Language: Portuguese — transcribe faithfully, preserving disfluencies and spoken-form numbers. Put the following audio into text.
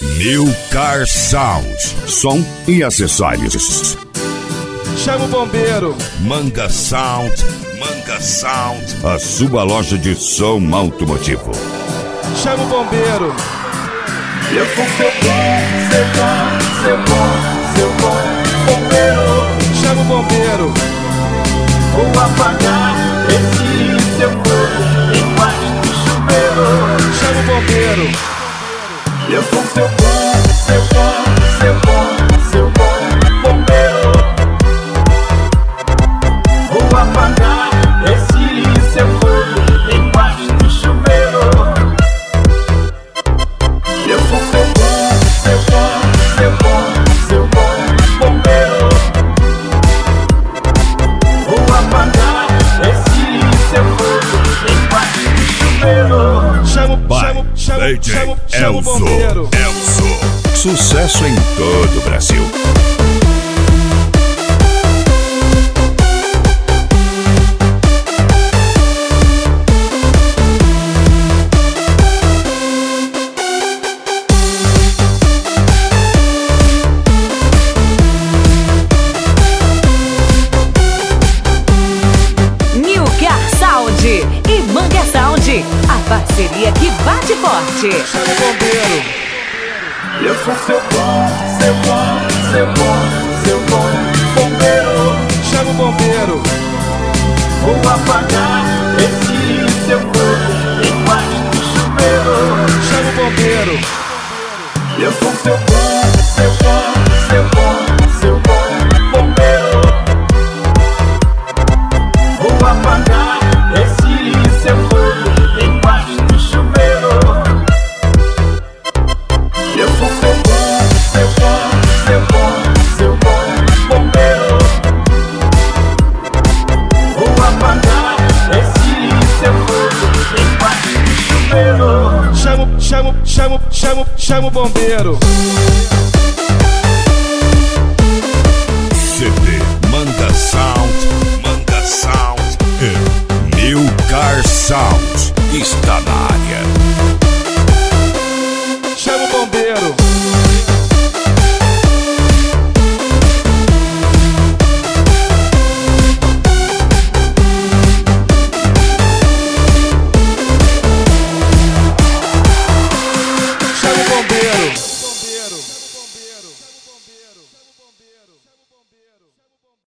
Milcar Sound, som e acessórios. Chama o bombeiro. Manga Sound, Manga Sound, a sua loja de som automotivo. Chama o bombeiro. Eu sou seu bom, seu bom, seu bom, seu bom bombeiro. Chama o bombeiro. Vou apagar esse seu fogo embaixo do chuveiro. Chama o bombeiro. Eu sou seu bom, seu bom, seu bom, seu bom bombeiro. Vou apagar esse seu fogo embaixo do chuveiro. Eu sou seu bom, seu bom, seu bom, seu bom bombeiro. Vou apagar esse seu fogo embaixo do chuveiro. Chama, chama, chama, chama, chama o bombeiro. Elso, sucesso em todo o Brasil. E Manga Sound, a parceria que bate forte. Chama o bombeiro. Eu sou seu bom, seu bom, seu bom, seu bom bombeiro. Chama o bombeiro. Vou apagar esse seu fogo embaixo do chuveiro. Chama o bombeiro. Eu sou seu bom, seu bom, seu bom, seu bom bombeiro. Vou apagar esse seu fogo embaixo do chuveiro. Eu sou seu bom, seu bom, seu bom, seu bom bombeiro. Vou apagar esse seu fogo embaixo do chuveiro. Chama, chama, chama, chama, chama o bombeiro. C D Manga Sound, Manga Sound e Milcar Sound está na área.